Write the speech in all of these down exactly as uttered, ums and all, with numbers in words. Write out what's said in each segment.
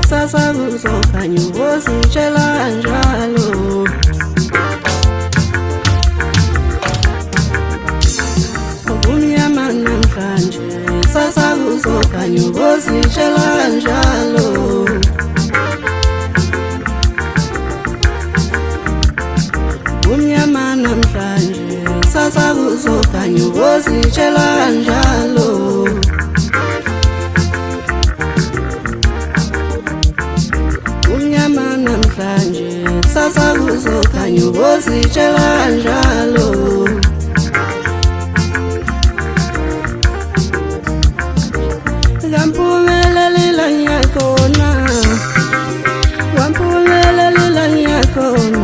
kusasa kuzokhanya uzitshela njalo. Ubumnyama namhlanje kusasa kuzokhanya uzitshela njalo. Ubumnyama namhlanje kusasa kuzokhanya uzitshela njalo. Namhlanje kusasa kuzokhanya uzitshela njalo. Ngampumelelila ngiyakhona, wampumelelila ngiyakhona.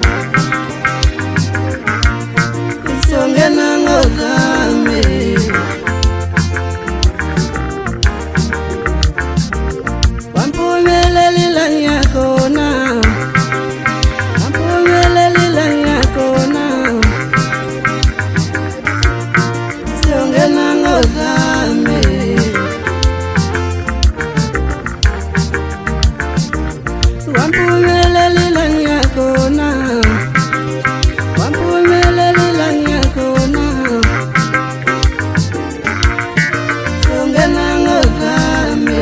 Isongena ngodlame, wampumelelila ngiyakhona. Wampumelelila ngiyakhona, wampumelelila ngiyakhona. Songena ngodlame,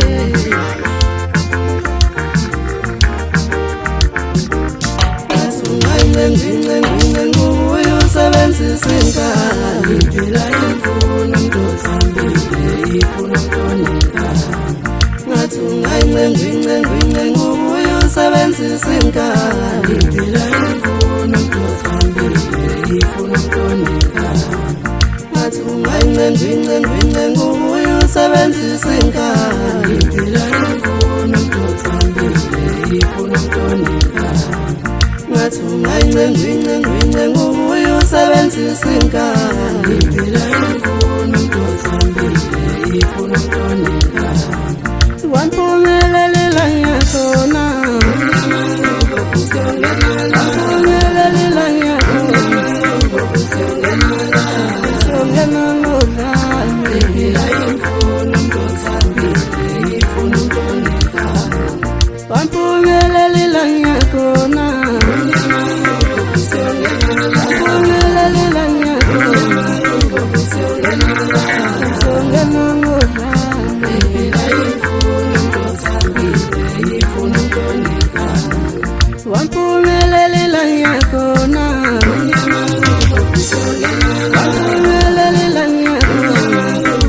asungayile ngingce ngingce nguye usebenzisa inkala. Impila imfuno ntozambile ifuna ukutonika. Ngathi ungayile ngingce ngingce nguye usebenzisa inkala. Impila imfuno ntozambile ifuna ukutonika. Ngathi ungayile ngingce ngingce nguye usebenzisa inkala. Impila imfuno ntozambile ifuna ukutonika. Ngathi ungayile ngingce ngingce nguye usebenzisa inkala. Impila imfuno ntozambile ifuna ukutonika. Wampumelelila ngiyakhona, wampumelelila ngiyakhona. Songena ngodlame, impila imfuno ntozambile ifuna ukutonika. Wampumelelila ngiyakhona, wampumelelila ngiyakhona. Songena ngodlame, impila imfuno ntozambile ifuna ukutonika. Wampumelelila ngiyakhona, wampumelelila ngiyakhona.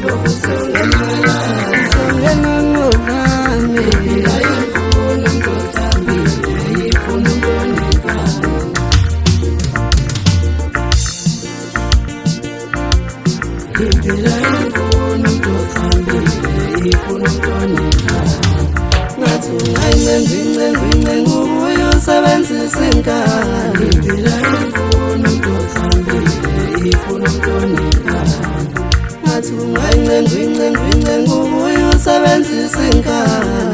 Songena ngodlame, impila imfuno ntozambile ifuna ukutonika. Impila imfuno ntozambile ifuna ukutonika. Ngathi ungayile ngingce ngingce nguye usebenzisa inkala. Impila imfuno ntozambile ifuna ukutonika. Ngathi ungayile ngingce ngingce nguye usebenzisa inkala.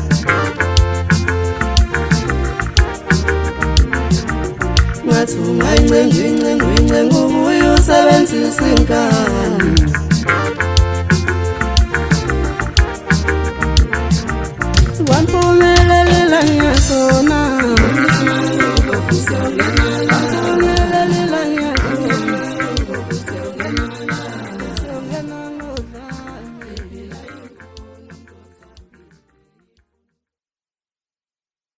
Ngathi ungayile ngingce ngingce nguye usebenzisa inkala. Wampumelelila ngiyakhona,